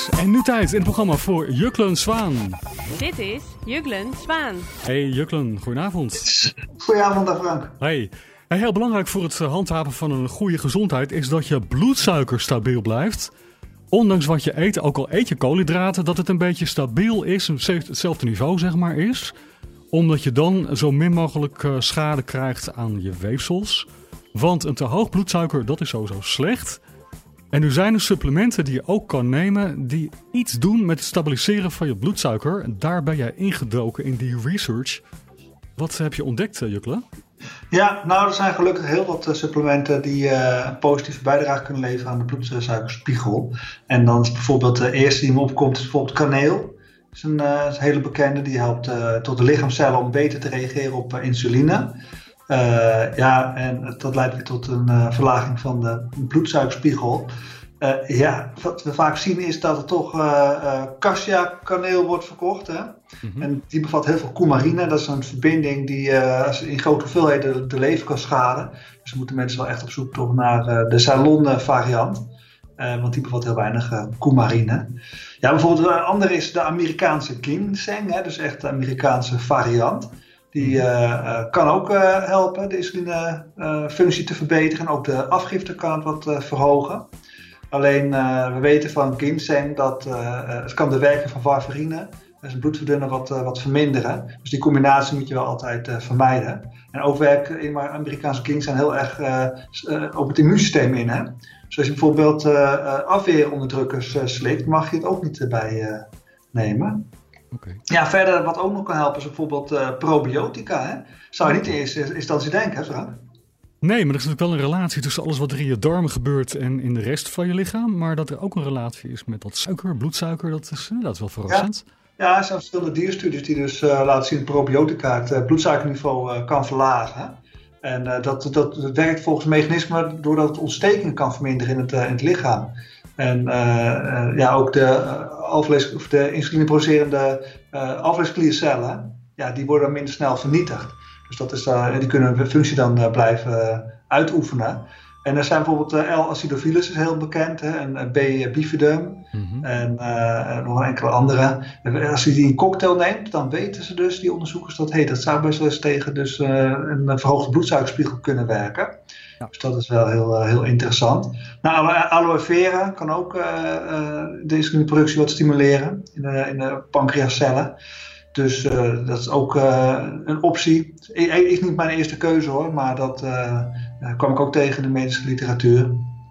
Yes, en nu tijd in het programma voor Juklen Zwaan. Dit is Juklen Zwaan. Hey Juklen, goedenavond. Goedenavond, Frank. Hey. Heel belangrijk voor het handhaven van een goede gezondheid is dat je bloedsuiker stabiel blijft. Ondanks wat je eet, ook al eet je koolhydraten, dat het een beetje stabiel is, hetzelfde niveau zeg maar is. Omdat je dan zo min mogelijk schade krijgt aan je weefsels. Want een te hoog bloedsuiker, dat is sowieso slecht. En nu zijn er supplementen die je ook kan nemen die iets doen met het stabiliseren van je bloedsuiker. En daar ben jij ingedoken in die research. Wat heb je ontdekt, Jukle? Ja, nou er zijn gelukkig heel wat supplementen die een positieve bijdrage kunnen leveren aan de bloedsuikerspiegel. En dan is bijvoorbeeld de eerste die me opkomt is bijvoorbeeld kaneel. Dat is een hele bekende, die helpt tot de lichaamscellen om beter te reageren op insuline. En dat leidt weer tot een verlaging van de bloedsuikerspiegel. Wat we vaak zien is dat er toch cassia kaneel wordt verkocht. Hè? Mm-hmm. En die bevat heel veel coumarine. Dat is een verbinding die in grote hoeveelheden de lever kan schaden. Dus dan moeten mensen wel echt op zoek toch naar de Ceylon variant. Want die bevat heel weinig coumarine. Ja, bijvoorbeeld een andere is de Amerikaanse ginseng. Hè? Dus echt de Amerikaanse variant. Die kan ook helpen de insulinefunctie te verbeteren. En ook de afgifte kan het wat verhogen. Alleen we weten van ginseng dat het kan de werking van warfarine, dus een bloedverdunner, wat verminderen. Dus die combinatie moet je wel altijd vermijden. En ook werkt in Amerikaanse ginseng heel erg op het immuunsysteem in. Hè? Dus als je bijvoorbeeld afweeronderdrukkers slikt, mag je het ook niet erbij nemen. Okay. Ja, verder wat ook nog kan helpen is bijvoorbeeld probiotica. Hè? Zou je niet in eerste instantie denken, hè, Frank? Nee, maar er is natuurlijk wel een relatie tussen alles wat er in je darmen gebeurt en in de rest van je lichaam. Maar dat er ook een relatie is met dat suiker, bloedsuiker, dat is wel verrassend. Ja, er zijn verschillende dierstudies die dus laten zien dat probiotica het bloedsuikerniveau kan verlagen. En dat werkt volgens mechanisme doordat het ontstekingen kan verminderen in het lichaam. En ook de insulineproducerende alvleeskliercellen, die worden minder snel vernietigd. Dus dat is, die kunnen hun functie dan blijven uitoefenen. En er zijn bijvoorbeeld L-acidophilus is heel bekend, hè, en B-bifidum en nog een enkele andere. En als je die in cocktail neemt, dan weten ze dus, die onderzoekers, dat zou best wel eens tegen dus, een verhoogde bloedsuikerspiegel kunnen werken. Ja. Dus dat is wel heel interessant. Nou, aloe vera kan ook de insulineproductie wat stimuleren in de pancreascellen. Dus dat is ook een optie. Is niet mijn eerste keuze hoor, maar dat kwam ik ook tegen in de medische literatuur.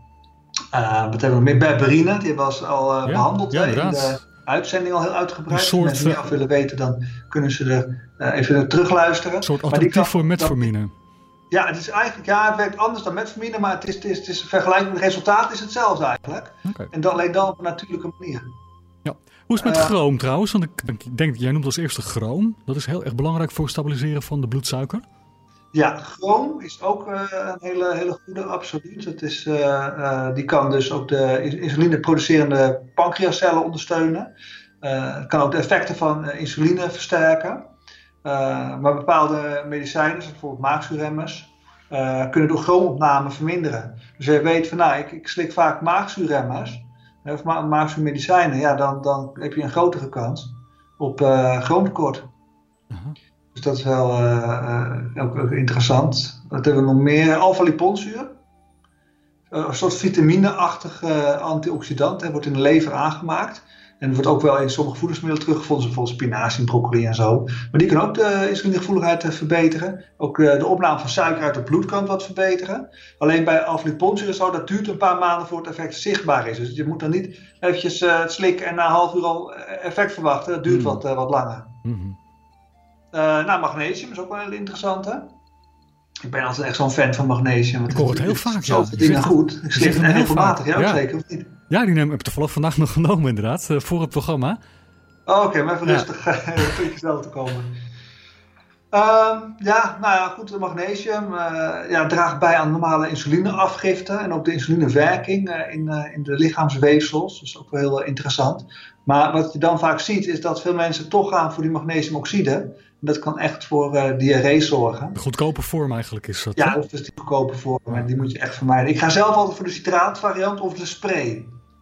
Wat hebben we meer? Berberine, die hebben we al behandeld in de uitzending al heel uitgebreid. Als mensen meer af willen weten, dan kunnen ze er even terugluisteren. Een soort alternatief voor metformine. Ja, het is eigenlijk, het werkt anders dan metformine, maar het is vergelijkbaar. Het resultaat is hetzelfde eigenlijk. Okay. En alleen dan op een natuurlijke manier. Ja. Hoe is het met chroom trouwens? Want ik denk dat jij noemt als eerste chroom. Dat is heel erg belangrijk voor het stabiliseren van de bloedsuiker. Ja, chroom is ook een hele goede, absoluut. Het is, die kan dus ook de insuline producerende pancreascellen ondersteunen. Het kan ook de effecten van insuline versterken. Maar bepaalde medicijnen, zoals bijvoorbeeld maagzuurremmers, kunnen door chroomopname verminderen. Dus je weet van, ik slik vaak maagzuurremmers of maagzuurmedicijnen, dan heb je een grotere kans op chroomtekort. Dus dat is wel ook interessant. Wat hebben we nog meer? Alpha-liponzuur. Een soort vitamine-achtige antioxidant. Wordt in de lever aangemaakt. En wordt ook wel in sommige voedingsmiddelen teruggevonden, zoals spinazie, broccoli en zo. Maar die kan ook de insulinegevoeligheid verbeteren. Ook de opname van suiker uit het bloed kan wat verbeteren. Alleen bij alpha-liponzuur zo, dat duurt een paar maanden voor het effect zichtbaar is. Dus je moet dan niet eventjes het slikken en na een half uur al effect verwachten. Dat duurt wat langer. Mm-hmm. Magnesium is ook wel heel interessant, hè? Ik ben altijd echt zo'n fan van magnesium. Want ik hoor het heel vaak, zoveel dingen goed. Ik slik het heel matig, ja, zeker, of niet? Ja, die heb ik toevallig vandaag nog genomen inderdaad, voor het programma. Oké, maar even rustig tot jezelf te komen. Goed, de magnesium draagt bij aan normale insulineafgifte en ook de insulinewerking in de lichaamsweefsels. Dat is ook wel heel interessant. Maar wat je dan vaak ziet is dat veel mensen toch gaan voor die magnesiumoxide. Dat kan echt voor diarree zorgen. De goedkope vorm eigenlijk is dat. Ja, dat is die goedkope vorm en die moet je echt vermijden. Ik ga zelf altijd voor de citraatvariant of de spray.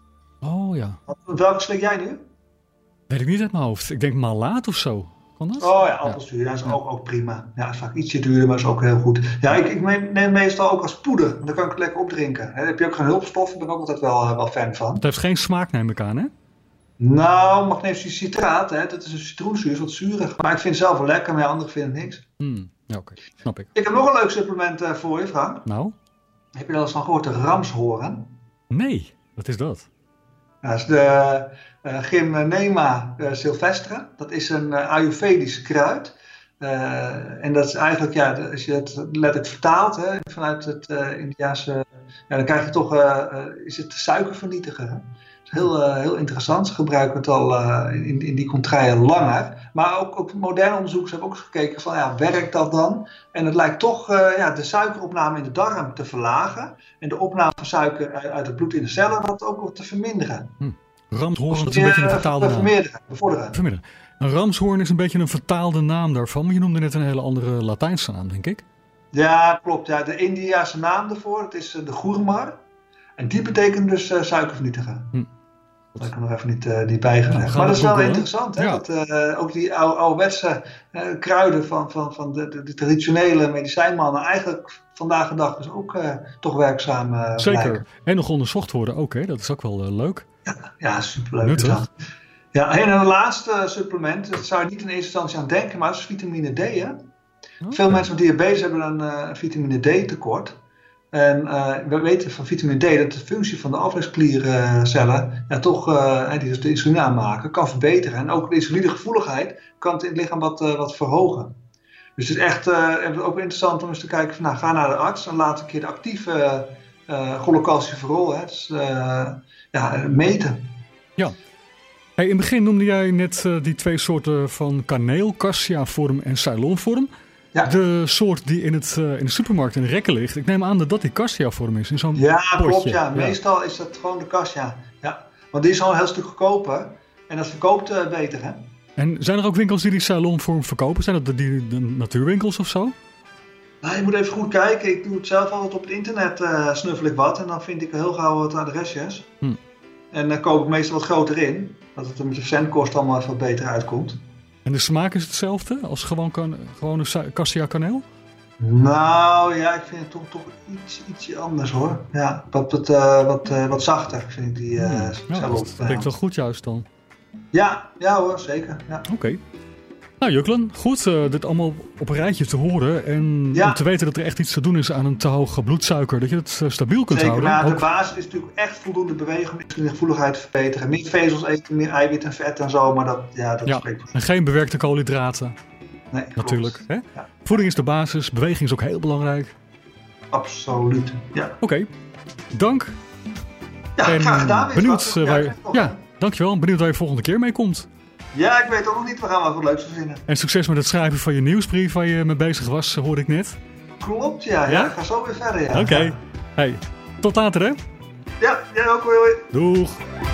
Oh ja. Welke slik jij nu? Weet ik niet uit mijn hoofd. Ik denk malaat of zo. Kan dat? Oh ja, appelzuur. Dat is ook prima. Ja, is vaak ietsje duurder, maar is ook heel goed. Ja, ik neem meestal ook als poeder. Dan kan ik het lekker opdrinken. Dan heb je ook geen hulpstoffen. Daar ben ik ook altijd wel fan van. Het heeft geen smaak, neem ik aan, hè? Nou, magnesium citraat, dat is een citroenzuur, is wat zuurig. Maar ik vind het zelf wel lekker, maar anderen vinden niks. Ja, oké. Snap ik. Ik heb nog een leuk supplement voor je, Frank. Nou? Heb je er al eens van gehoord, de ramshoorn? Nee, wat is dat? Dat is de Gymnema sylvestre. Dat is een Ayurvedisch kruid. En dat is eigenlijk, als je het letterlijk vertaalt vanuit het Indiase, dan krijg je toch, is het suikervernietiger. Hè? Heel interessant. Ze gebruiken het al in die contraien langer. Maar ook moderne onderzoekers hebben ook gekeken van werkt dat dan? En het lijkt toch de suikeropname in de darm te verlagen. En de opname van suiker uit het bloed in de cellen wat ook te verminderen. Ramshoorn is een beetje een vertaalde naam. Verminderen. Een ramshoorn is een beetje een vertaalde naam daarvan. Maar je noemde net een hele andere Latijnse naam, denk ik. Ja, klopt. Ja, de Indiase naam daarvoor, het is de goermar. En die betekent dus suikervernietiger. Dat kan ik nog even niet bijgelegd. Maar dat is wel interessant. Hè? Dat, ook die ouderwetse kruiden van de traditionele medicijnmannen eigenlijk vandaag de dag dus ook toch werkzaam Zeker. blijken. En nog onderzocht worden ook. Hè? Dat is ook wel leuk. Ja, superleuk. Nuttig. Ja, en een laatste supplement. Dat zou je niet in eerste instantie aan denken, maar dat is vitamine D. Hè? Veel mensen met diabetes hebben een vitamine D tekort. En we weten van vitamine D dat de functie van de alvleeskliercellen die dus de insuline aanmaken, kan verbeteren. En ook de insulinegevoeligheid kan het in het lichaam wat verhogen. Dus het is echt ook interessant om eens te kijken van ga naar de arts en laat een keer de actieve cholecalciferol meten. Ja. Hey, in het begin noemde jij net die twee soorten van kaneel, cassia-vorm en ceylonvorm. Ja. De soort die in de supermarkt in de rekken ligt. Ik neem aan dat die cassia-vorm is in zo'n potje. Ja, klopt. Ja. Meestal is dat gewoon de cassia. Ja. Want die is al een heel stuk goedkoper. En dat verkoopt beter, hè? En zijn er ook winkels die die ceylonvorm verkopen? Zijn dat de natuurwinkels of zo? Nou, je moet even goed kijken. Ik doe het zelf altijd op het internet. Snuffel ik wat. En dan vind ik heel gauw wat adresjes. En dan koop ik meestal wat groter in. Dat het er met de verzendkosten allemaal even wat beter uitkomt. En de smaak is hetzelfde als gewone cassia kaneel? Nou ja, ik vind het toch ietsje anders hoor. Ja, wat zachter vind ik die dat klinkt wel goed juist dan. Ja hoor, zeker. Ja. Oké. Nou Juklen, goed dit allemaal op een rijtje te horen. En om te weten dat er echt iets te doen is aan een te hoge bloedsuiker. Dat je het stabiel kunt houden. Zeker, de basis is natuurlijk echt voldoende bewegen om de gevoeligheid te verbeteren. Meer vezels eten, meer eiwit en vet en zo. Maar dat spreekt. En geen bewerkte koolhydraten. Nee, natuurlijk. Hè? Ja. Voeding is de basis, beweging is ook heel belangrijk. Absoluut, ja. Oké, dank. Ja, graag gedaan. Benieuwd dankjewel. Benieuwd waar je volgende keer mee komt. Ja, ik weet ook nog niet. We gaan wat leuks verzinnen. En succes met het schrijven van je nieuwsbrief waar je mee bezig was, hoorde ik net. Klopt, ja. Ik ga zo weer verder, ja. Oké. Hey, tot later hè. Ja, jij ook weer. Doeg.